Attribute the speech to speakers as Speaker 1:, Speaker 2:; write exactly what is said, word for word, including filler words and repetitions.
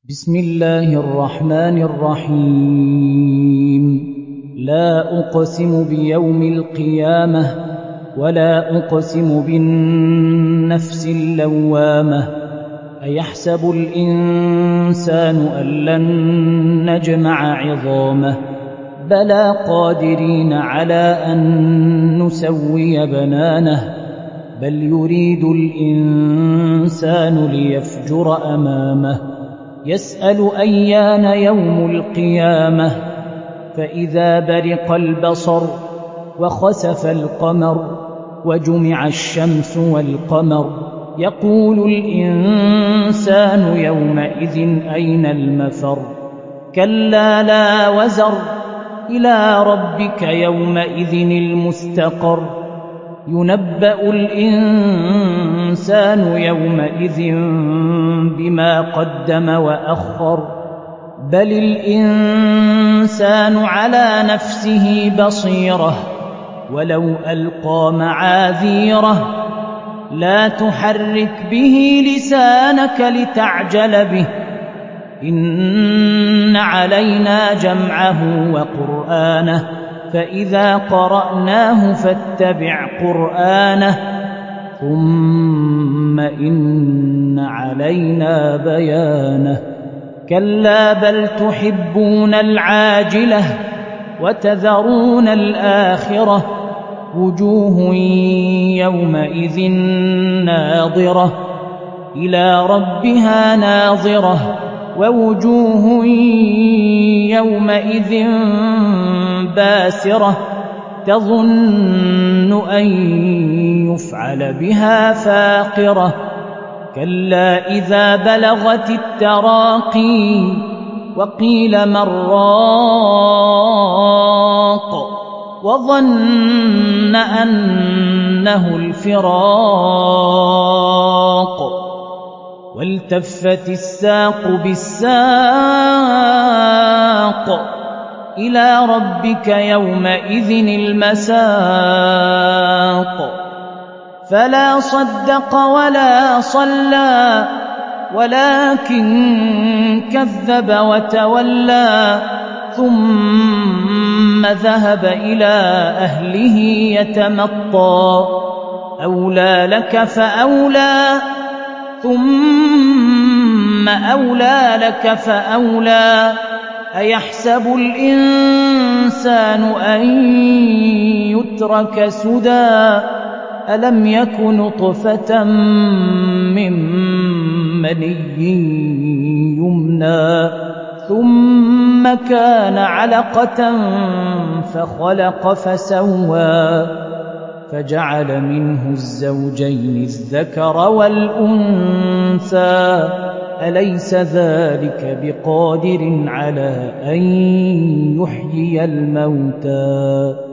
Speaker 1: بسم الله الرحمن الرحيم لا أقسم بيوم القيامة ولا أقسم بالنفس اللوامة أيحسب الإنسان أن لن نجمع عظامه بلى قادرين على أن نسوي بنانه بل يريد الإنسان ليفجر أمامه يسأل أيان يوم القيامة فإذا برق البصر وخسف القمر وجمع الشمس والقمر يقول الإنسان يومئذ أين المفر كلا لا وزر إلى ربك يومئذ المستقر ينبأ الإنسان يومئذ بما قدم وأخر بل الإنسان على نفسه بصيرة ولو ألقى معاذيره لا تحرك به لسانك لتعجل به إن علينا جمعه وقرآنه فإذا قرأناه فاتبع قرآنه ثم إن علينا بيانه كلا بل تحبون العاجلة وتذرون الآخرة وجوه يومئذ ناظرة إلى ربها ناظرة ووجوه يومئذ باسرة تظن أن يفعل بها فاقرة كلا إذا بلغت التراقي وقيل من راق وظن أنه الفراق والتفت الساق بالساق إلى ربك يومئذ المساق فلا صدق ولا صلى ولكن كذب وتولى ثم ذهب إلى أهله يتمطى أولى لك فأولى ثم أولى لك فأولى أيحسب الإنسان أن يترك سدى ألم يك نطفة من مني يمنى ثم كان علقة فخلق فسوى فجعل منه الزوجين الذكر والأنثى أليس ذلك بقادر على أن يحيي الموتى